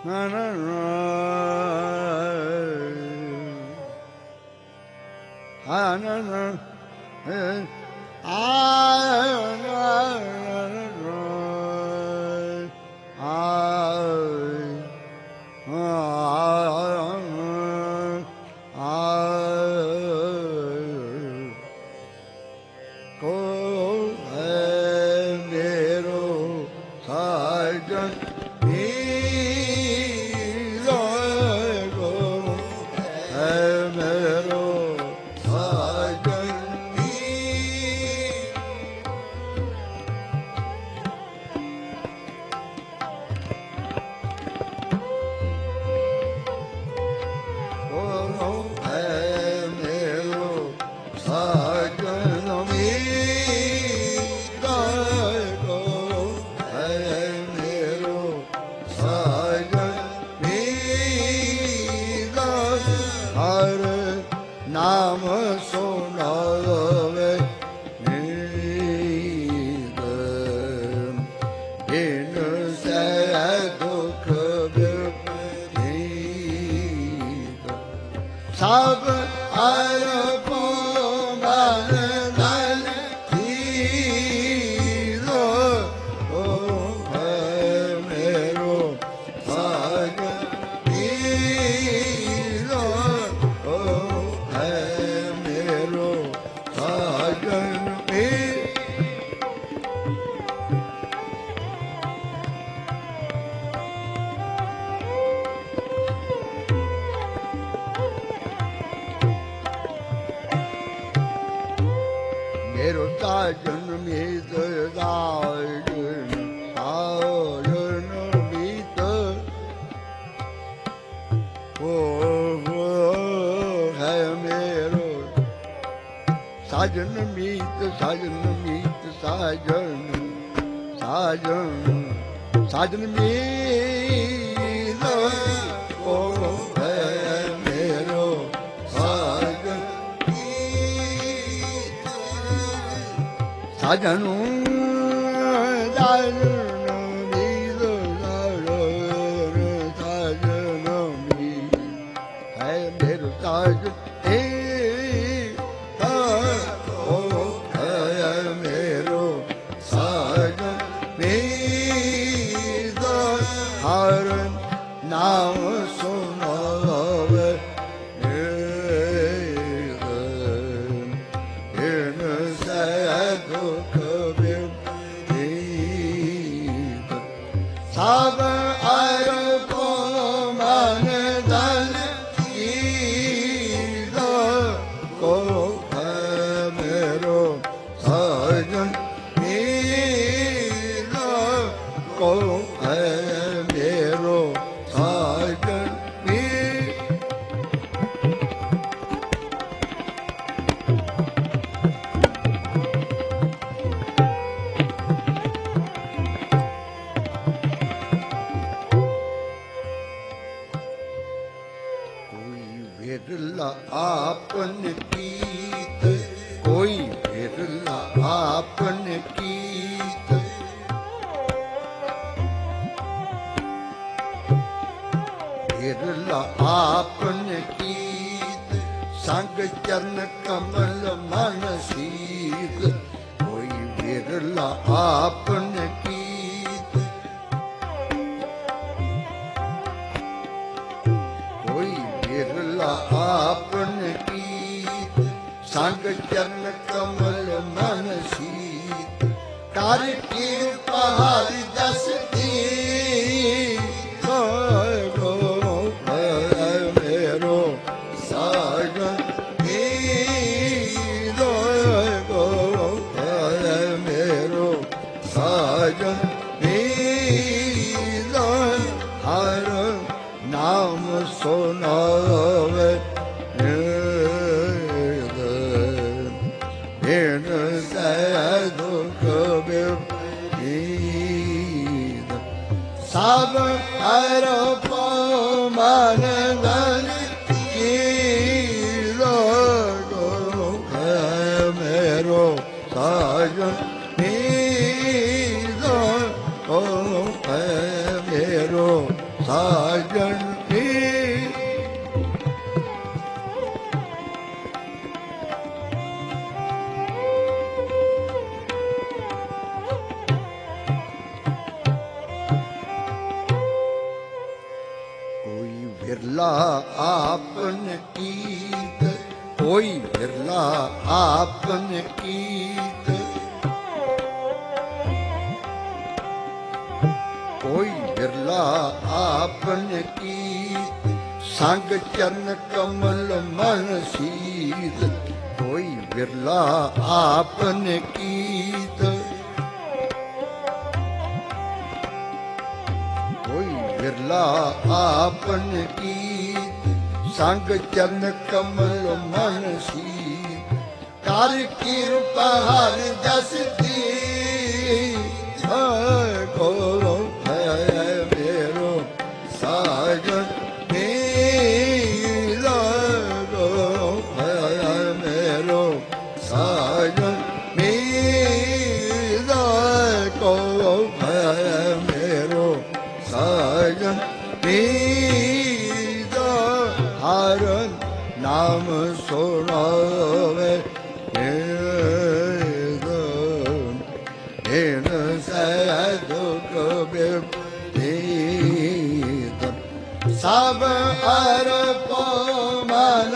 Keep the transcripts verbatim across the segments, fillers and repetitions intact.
ਸਾਜਨ ਮੀਤ ਸਾਜਨ ਮੀਤ ਸਾਜਨ ਸਾਜਨ ਸਾਜਨ ਮੀਤ ਓ ਹੈ ਮੇਰੋ ਸਾਜਨ ਸਾਜਨੂ ਸਾਜਨ ਮੀਤ ਸਾਜਨ ਮੀਤ ਹੈ ਮੇਰੋ ਸਾਜਨ ਨਾਮ ਸੁਨਾਵੇ ਇਨ ਸਹਿ ਦੁਖ ਬਿਪਰੀਤ ਸਭ ਅਰ ਕੋ ਮਨ ਦਲ ਕੀਦ ਕੋ ਹੈ ਮੇਰੋ ਸਾਜਨ ਮੀਤ ਕੋ ਹੈ ਮੇਰੋ ਸਾਜਨ ਮੀਤ ਕੋਈ ਵਿਰਲਾ ਆਪਨ ਕੀਤ ਕੋਈ ਵਿਰਲਾ ਆਪਨ ਕੀਤ ਵਿਰਲਾ ਆਪਨ ਕੀਤ ਸੰਗ ਚਰਨ ਕਮਲ ਮਨ ਸੀਤ ਕੋਈ ਵਿਰਲਾ ਆਪਨ ਕੀਤ ਕੋਈ ਵਿਰਲਾ ਆਪਨ ਕੀਤ ਸੰਗ ਚਰਨ ਕਮਲ ਮਨ ਸੀਤ ਕਰ ਕਿਰਪਾ ਹਰਿ ਦਸ ਦੀ ਸਾਜਨ ਮੀਤ ਹਰ ਨਾਮ ਸੁਨਾਵੇ ਇਨ ਸਹਿ ਦੁਖ ਬਿਪਰੀਤ आपन कीत, कोई बिरला आपन कीत, कोई बिरला आपन कीत, संग चरण कमल मन सीत, कोई बिरला आपन कीत, कोई बिरला आपन कीत, संग चरण कमल मन सीत, कर कृपा हर जस दी, को है मेरो साजन मेरा, को है मेरो साजन मेरा, को है मेरो साजन मेरा, हर नाम सुनावे इन सदुख विपरीत, सब अर्पो मन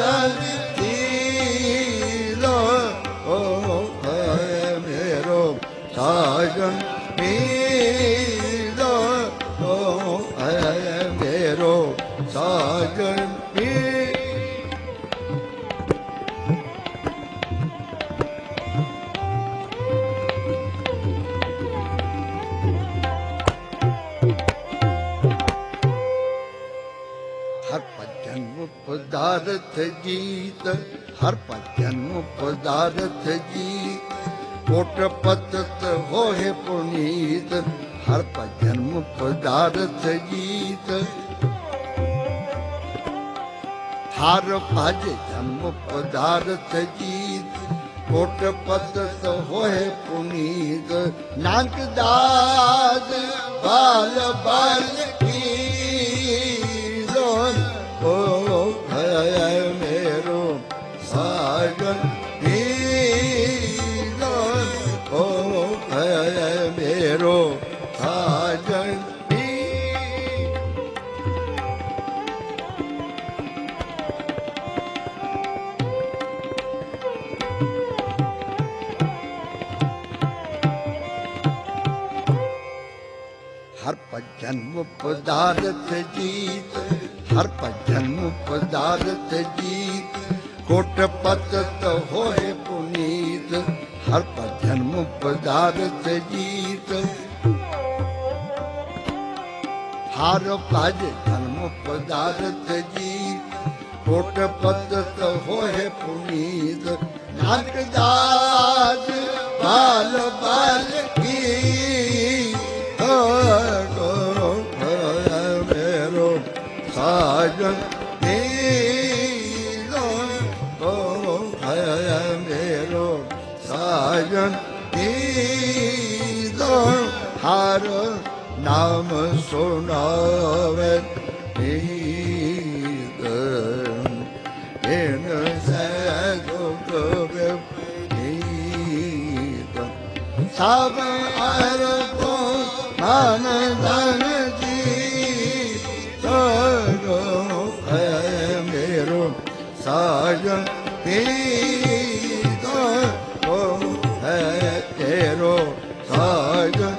दीलो, ओ है मेरो साजन मेरा, ओ है मेरो साजन मेरा। हर भजन पदार्थ जीत, हर भजन पदार्थ जीत, कोट पतत होए पुनीत, हर भजन पदार्थ जीत, हर भज जन्म पदार्थ जीत, कोट पतत होए पुनीत, नानक दास बाल बाल की, ओ है मेरो साजन मेरा, ओ है मेरो साजन मेरा। हर भजन पदार्थ जीत, हर भजन पदार्थ जीत, कोट पतत होए पुनीत, हर भजन पदार्थ जीत, हर भज जन्म पदार्थ जीत, कोट पतत होए पुनीत, नानक दास बाल बाल की, मेरो साजन मेरा, ओ है मेरो साजन मेरा, हर नाम सुनावे इन सदुख विपरीत, सब अर्पो मन धन जीत, है मेरो साजन मेरा, ओ है तेरो साजन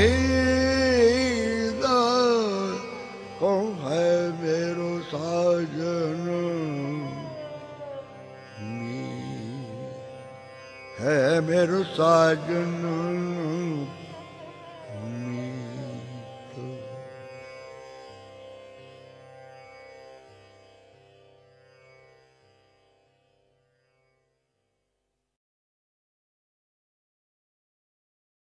मेरा, ओ है मेरो साजन है मेरो साजन।